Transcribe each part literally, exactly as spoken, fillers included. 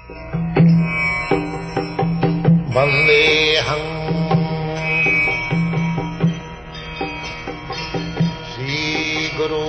Vandeham Sri Guru.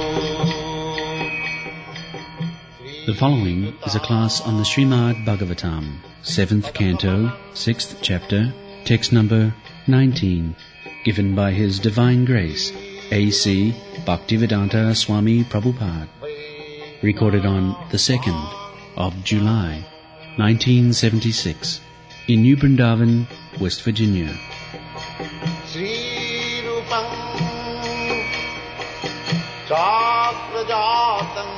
The following is a class on the Srimad Bhagavatam, seventh canto, sixth chapter, text number nineteen, given by His Divine Grace, A C Bhaktivedanta Swami Prabhupada, recorded on the second of July, nineteen seventy-six, in New Brindavan, West Virginia. Sri Rupam Chakrajatam.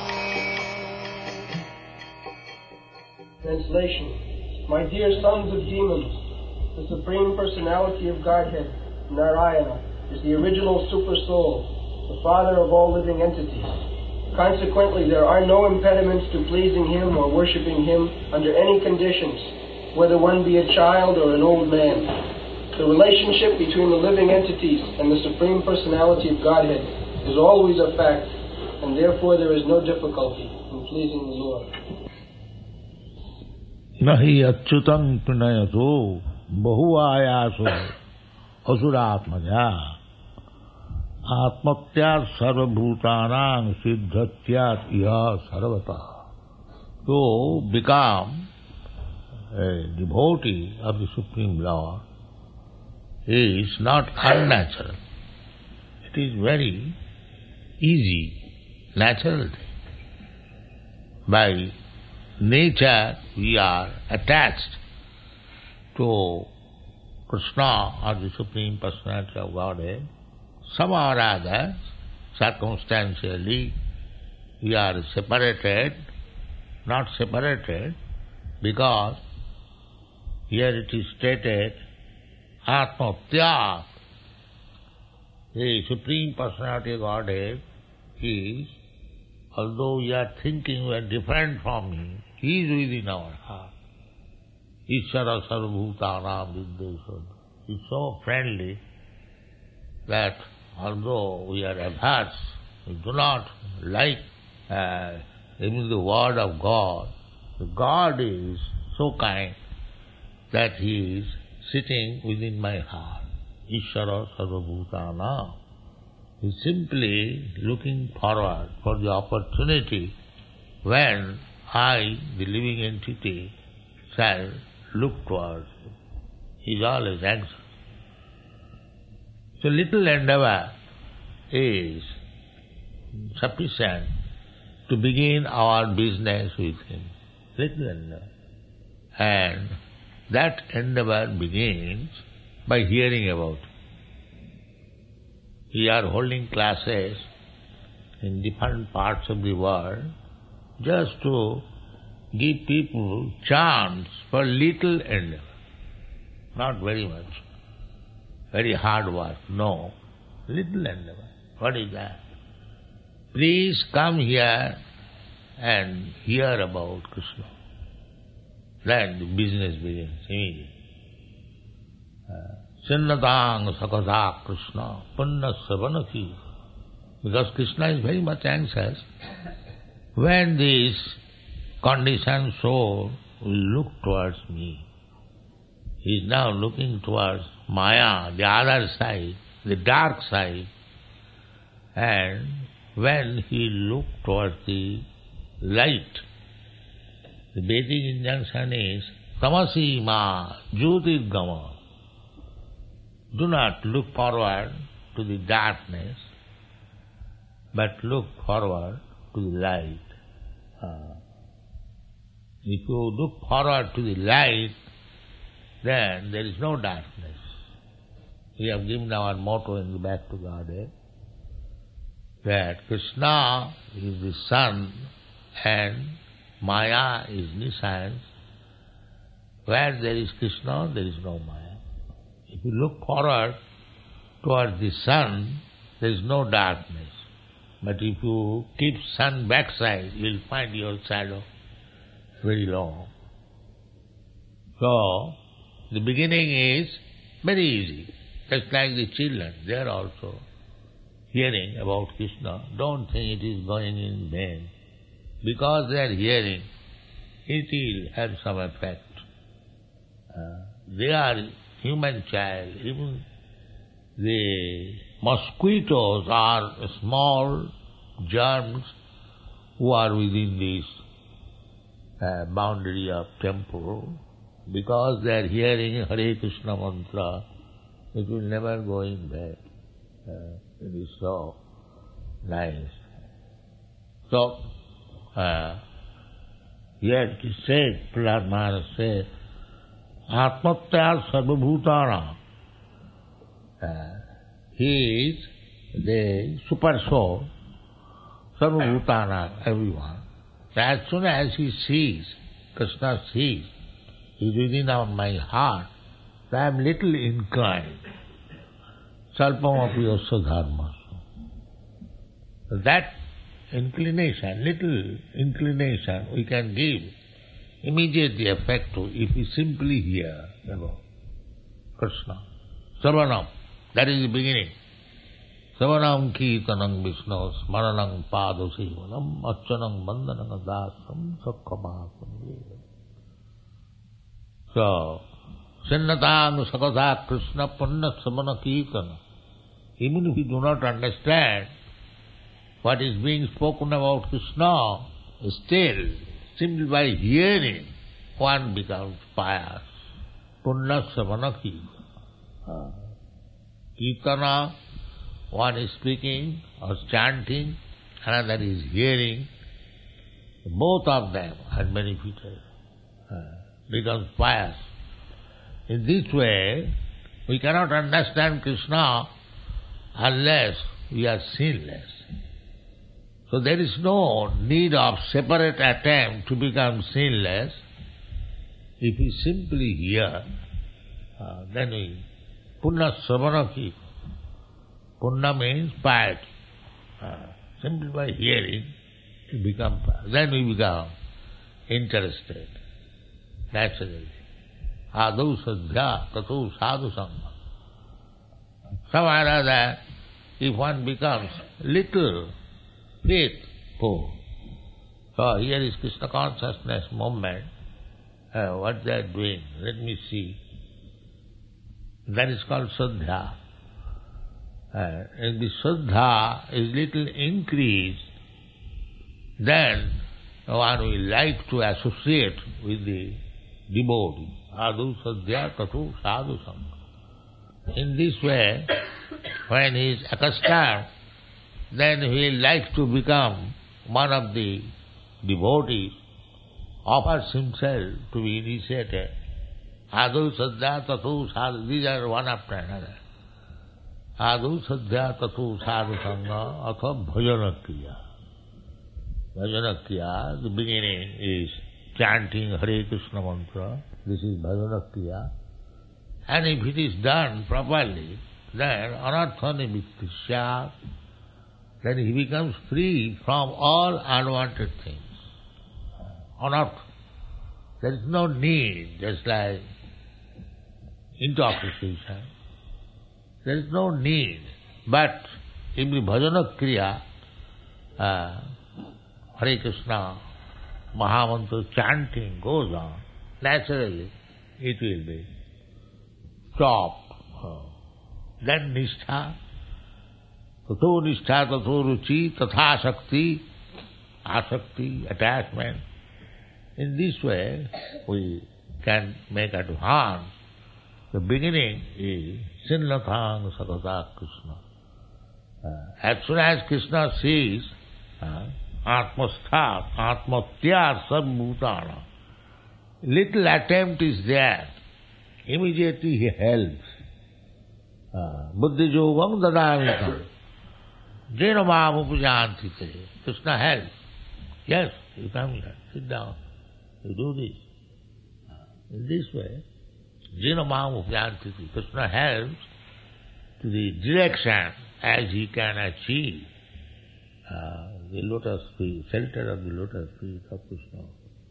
Translation. My dear sons of demons, the Supreme Personality of Godhead, Narayana, is the original Super Soul, the Father of all living entities. Consequently, there are no impediments to pleasing Him or worshipping Him under any conditions, whether one be a child or an old man. The relationship between the living entities and the Supreme Personality of Godhead is always a fact, and therefore there is no difficulty in pleasing the Lord. Nahi achyutam prinayato bahuvayaso asuratmaja atmatyat sarvabhutanang siddhatyat iha sarvata. To become a devotee of the Supreme Lord is not unnatural. It is very easy, natural thing. By nature we are attached to Krishna or the Supreme Personality of Godhead. Somehow or other, circumstantially, we are separated, not separated, because here it is stated, Atma-tyat, the Supreme Personality of Godhead is, although we are thinking we are different from Him, He is within our heart. Ishvara sarvabhutanam vidyeswara. He is so friendly that although we are averse, we do not like uh, even the word of God, God is so kind that He is sitting within my heart. Ishvara sarvabhutanam. He is simply looking forward for the opportunity when I, the living entity, shall look towards Him. He is always anxious. So little endeavor is sufficient to begin our business with Him. Little endeavor. And that endeavor begins by hearing about Him. We are holding classes in different parts of the world just to give people chance for little endeavor. Not very much. Very hard work. No. Little endeavor. What is that? Please come here and hear about Krishna. Then the business begins immediately. Sinnatang sakata Krishna punna savanaki. Because Krishna is very much anxious. When this conditioned soul will look towards me, he is now looking towards Maya, the other side, the dark side. And when he look towards the light, the basic injunction is tamasi ma jyotirgama. Do not look forward to the darkness, but look forward to the light. Uh, if you look forward to the light, then there is no darkness. We have given our motto in the Back to Godhead that Krishna is the sun and Maya is nescience. Where there is Krishna, there is no Maya. If you look forward towards the sun, there is no darkness. But if you keep sun backside, you will find your shadow very long. So, the beginning is very easy. Just like the children, they are also hearing about Krishna. Don't think it is going in vain. Because they are hearing, it will have some effect. Uh, they are human child. Even the mosquitoes are small germs who are within this uh, boundary of temple. Because they are hearing Hare Krishna mantra, it will never go in bed. Uh, it is so nice. So, uh, here it is said, Prahlad Maharaj said, Atmatyar Sarvabhutana. Uh, he is the super soul, Sarvabhutana, everyone. So as soon as he sees, Krishna sees, he is within my heart, so I am little inclined. Salpam api asya dharma. That inclination, little inclination we can give immediate effect to if we simply hear about Krishna. Savanam, that is the beginning. Savanam kirtanam Vishnu, smaranam padosevanam, achanam bandanam adasam, sakkhamasam veda. So, Sinnatang Sakata Krishna Punna Samana Kirtana. Even if we do not understand what is being spoken about Krishna, still, simply by hearing, one becomes pious. Punna Samana Kirtana. Kirtana, one is speaking or chanting, another is hearing. Both of them are benefited. Becomes pious. In this way, we cannot understand Krishna unless we are sinless. So there is no need of separate attempt to become sinless. If we simply hear, uh, then we Punna Savanaki. Punna means piety. Uh, simply by hearing, we become pious. Then we become interested. Naturally. Adu sadhya tato sadhu sangha. Somehow or other, if one becomes little faithful, so here is Krishna consciousness movement, uh, what they are doing, let me see. That is called sadhya. Uh, and the sadhya is little increased, then one will like to associate with the devotee. Adu sadhya tatu sadhu sangha. In this way, when he is accustomed, then he will like to become one of the devotees, offers himself to be initiated. Adu sadhya tatu sadhu, these are one after another. Adu sadhya tatu sadhu sangha atha bhajana kriya. Bhajana kriya, the beginning is chanting Hare Krishna mantra. This is bhajana kriya. And if it is done properly, then anartha nivritti syat, then he becomes free from all unwanted things. Anartha. There is no need, just like intoxication. There is no need. But if the bhajana kriya, uh, Hare Krishna, Mahamantra chanting goes on, naturally it will be stopped. Then nishtha, tato nishtha, tato ruchi, tatha shakti, asakti, attachment. In this way, we can make advance. The beginning is Sinnathang Sakata Krishna. Uh, as soon as Krishna sees uh, Atmastha, Atmatyar Sarvabhutana, little attempt is there, immediately he helps. Buddhi yogam dadamikam. Jena mam upajanti te. Krishna helps. Yes, you come here, sit down, you do this. In this way, Jena mam upajanti te. Krishna helps to the direction as he can achieve uh, the lotus feet, shelter of the lotus feet of Krishna.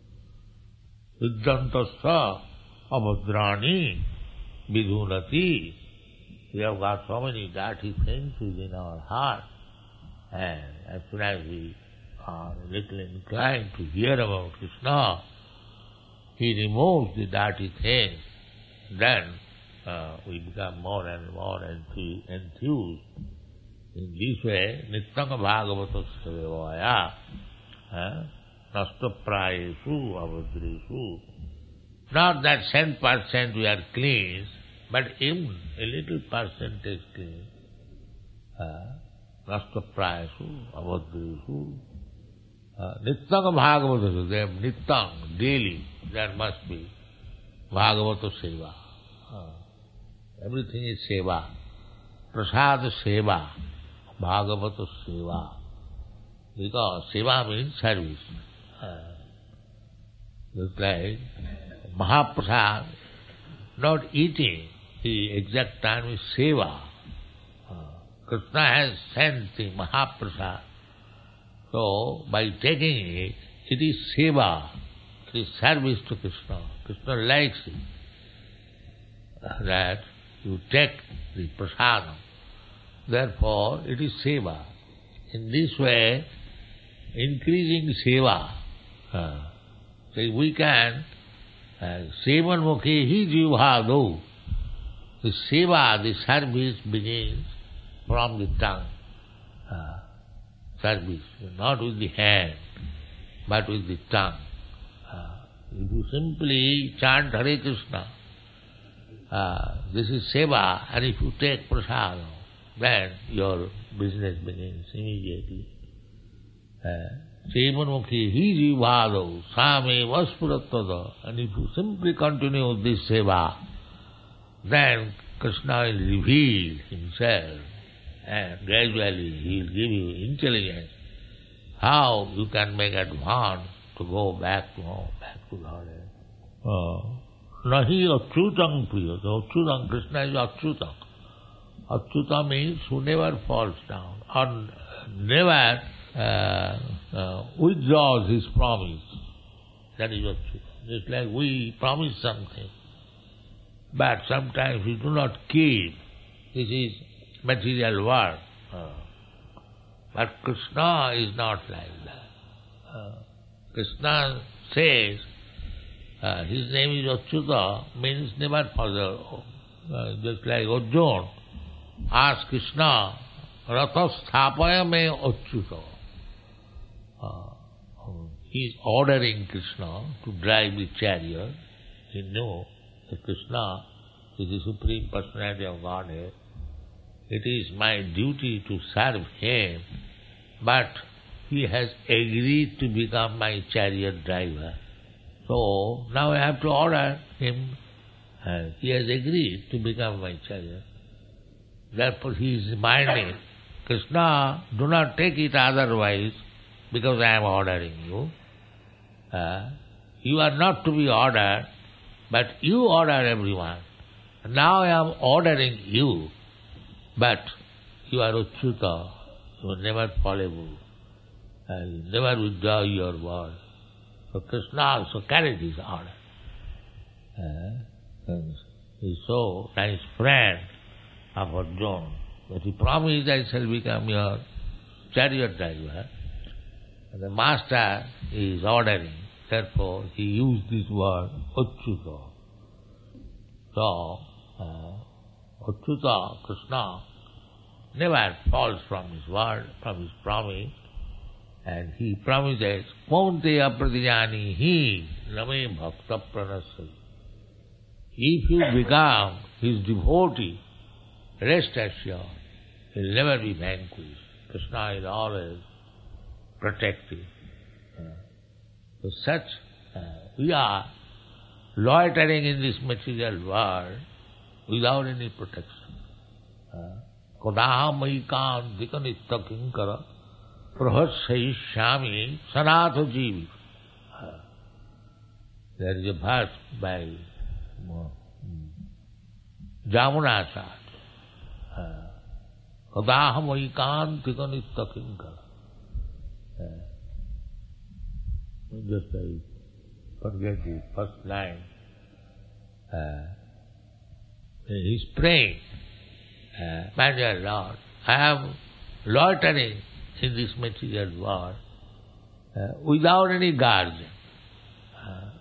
Vidyantasya abhadrani vidhunati. We have got so many dirty things within our heart, and as soon as we are a little inclined to hear about Krishna, he removes the dirty things, then uh, we become more and more enth- enthused. In this way, Nityanga Bhagavata Sevaya, Nasta Prayesu Avadresu. Not that ten percent we are clean, but even a little percentage clean. Nasta Prayesu Avadresu. Nityanga Bhagavata, they have Nityang, daily, there must be Bhagavata Seva. Everything is Seva. Prasad Seva. Bhagavata Seva. Because Seva means service. Uh, just like Mahaprasad, not eating, the exact term is Seva. Uh, Krishna has sent the Mahaprasad. So, by taking it, it is Seva. It is service to Krishna. Krishna likes it. Uh, that you take the prasadam. Therefore, it is seva. In this way, increasing seva, uh, so we can, uh, sevan mukhe hi jivhado. The seva, the service begins from the tongue. Uh, service, not with the hand, but with the tongue. Uh, if you simply chant Hare Krishna, uh, this is seva, and if you take prasadam, then your business begins immediately. Sevanmukhi hi jivado same vaspuratada. And if you simply continue this seva, then Krishna will reveal himself and gradually he will give you intelligence how you can make advance to go back to home, back to Lord. Nahi achyutang priya. Achyutang, Krishna is achyutang. Achyuta means who never falls down or never uh, uh, withdraws his promise. That is Achyuta. Just like we promise something, but sometimes we do not keep. This is material world. Uh, but Krishna is not like that. Uh, Krishna says, uh, his name is Achyuta, means never forget. Uh, just like Arjuna ask Krishna, Ratha sthapaya me achyuta. Uh, he is ordering Krishna to drive the chariot. He knew that Krishna is the Supreme Personality of Godhead. It is my duty to serve him, but he has agreed to become my chariot driver. So now I have to order him. And he has agreed to become my chariot. Therefore he is reminding, Krishna, do not take it otherwise, because I am ordering you. Uh, you are not to be ordered, but you order everyone. Now I am ordering you, but you are Achyuta, you are never fallible, uh, you never withdraw your word. So Krishna also carried his order. Uh, and he is so nice friend of Arjuna that he promised, I shall become your chariot driver. And the master is ordering, therefore he used this word, Achyuta. So, uh, Achyuta, Krishna, never falls from his word, from his promise, and he promises, Kaunteya pratijani hi name bhakta pranasya. If you become his devotee, rest assured, he will never be vanquished. Krishna is always protective. Uh, so such, uh, we are loitering in this material world without any protection. Kodaha maikam dikanitta kinkara prahasayishyami sanatha jivi. There is a verse by Jamunacharya. Kodaha maikam dikanitta kinkara. Just I forget the first line. Uh, he's praying, uh, my dear Lord, I am loitering in this material world uh, without any guardian. Uh,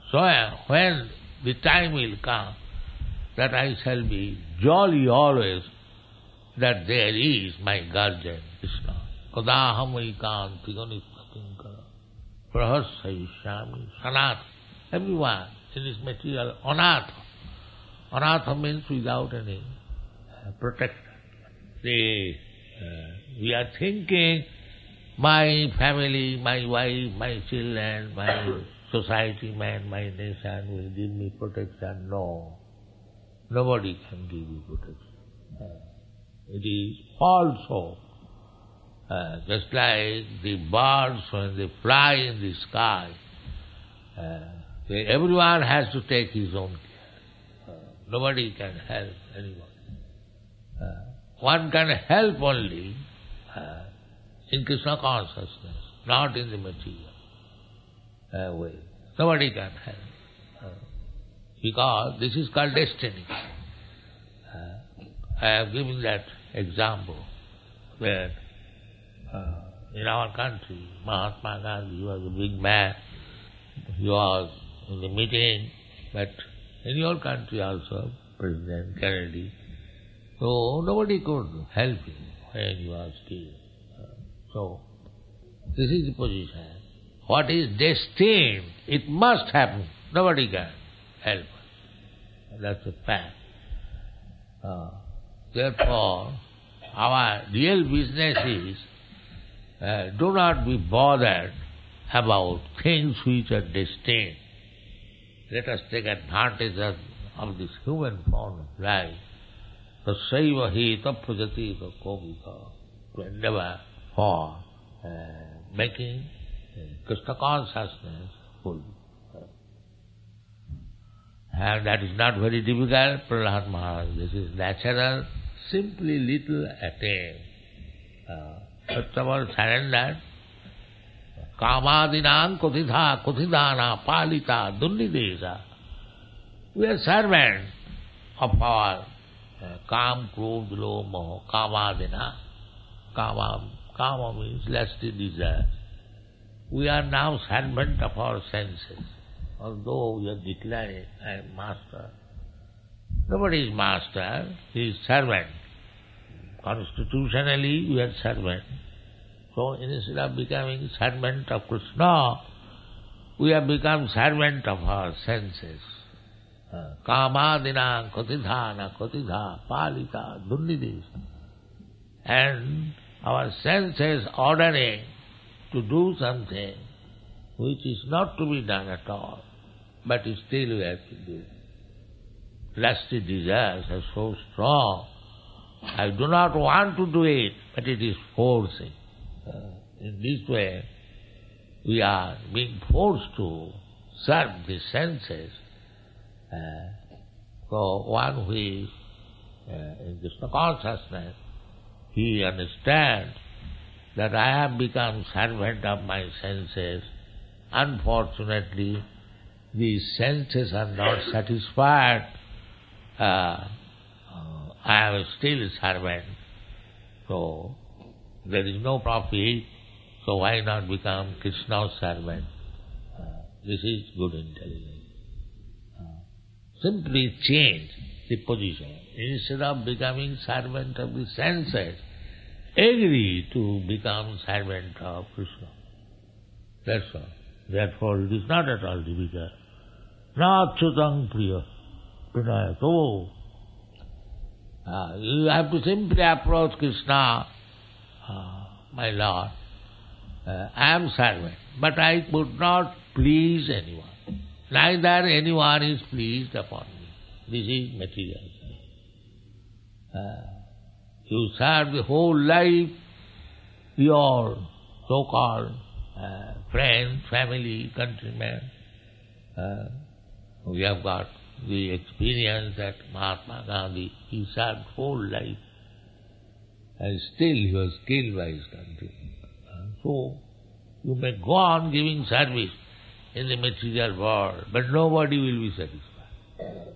So when the time will come that I shall be jolly always, that there is my guardian, Krishna. Kadaham ikanti ganistakinkara prahasayishami sanat. Everyone in this material, anatha. Anatha means without any uh, protector. The, uh, we are thinking, my family, my wife, my children, my society man, my nation will give me protection. No. Nobody can give you protection. Uh, it is false hope. Uh, just like the birds when they fly in the sky, uh, they, everyone has to take his own care. Uh, nobody can help anyone. Uh, one can help only uh, in Krishna consciousness, not in the material uh, way. Nobody can help. Uh, because this is called destiny. Uh, I have given that example where uh, in our country, Mahatma Gandhi was a big man. He was in the meeting, but in your country also, President Kennedy. So nobody could help him when he was killed. So, this is the position. What is destined, it must happen. Nobody can help us. That's a fact. Uh, therefore, our real business is, uh, do not be bothered about things which are destined. Let us take advantage of, of this human form of life. Tasaiva hi tapajati kovika, to endeavor for uh, making uh, Krishna consciousness full. And that is not very difficult, Prahlad Maharaj. This is natural, simply little attempt. Uh, first of all, surrender. Kamadinam kutitha kutidana palita dunnidesa. We are servants of our uh, kam, krodh, lobha, moha, kamadina. Kama, kama means lusty desire. We are now servant of our senses. Although we are declaring, I am master. Nobody is master, he is servant. Constitutionally, we are servant. So instead of becoming servant of Krishna, we have become servant of our senses. Kamadina kotidhana kotidha palita dunnidis. And our senses ordering to do something which is not to be done at all, but still we have to do. Lusty desires are so strong. I do not want to do it, but it is forcing. Uh, in this way, we are being forced to serve the senses. Uh, so one who is uh, in Krishna consciousness, he understands that I have become servant of my senses. Unfortunately, these senses are not satisfied. Uh, I am still a servant. So, there is no profit, so why not become Krishna's servant? Uh, this is good intelligence. Uh, simply change the position. Instead of becoming servant of the senses, agree to become servant of Krishna. That's all. Therefore, it is not at all difficult. Nachutang priya prinayato. Uh, you have to simply approach Krishna, uh, my Lord. Uh, I am servant, but I could not please anyone. Neither anyone is pleased upon me. This is material. Uh, you serve the whole life your so-called uh, friends, family, countrymen. Uh, we have got the experience that Mahatma Gandhi, he served whole life and still he was killed by his country. Uh, so, you may go on giving service in the material world, but nobody will be satisfied.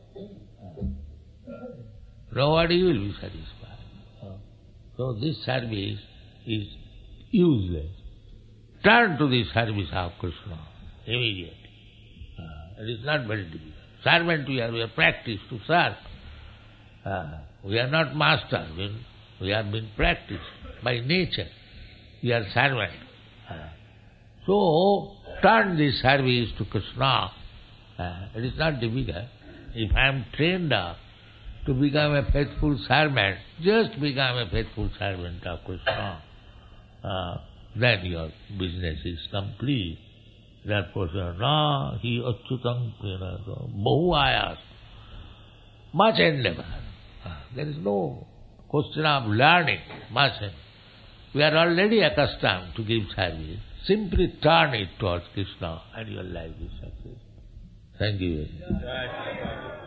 Nobody will be satisfied. So this service is useless. Turn to the service of Krishna immediately. Uh, It is not very difficult. Servant we are, we are practiced to serve. Uh, we are not master. We, we have been practiced by nature. We are servant. Uh, so, turn this service to Krishna. Uh, it is not difficult. If I am trained up to become a faithful servant, just become a faithful servant of Krishna. Uh, then your business is complete. Therefore, na hi achyutam priyanato bahu ayas. Much endeavor. Uh, there is no question of learning, much endeavor. We are already accustomed to give service. Simply turn it towards Krishna and your life is successful. Thank you very much.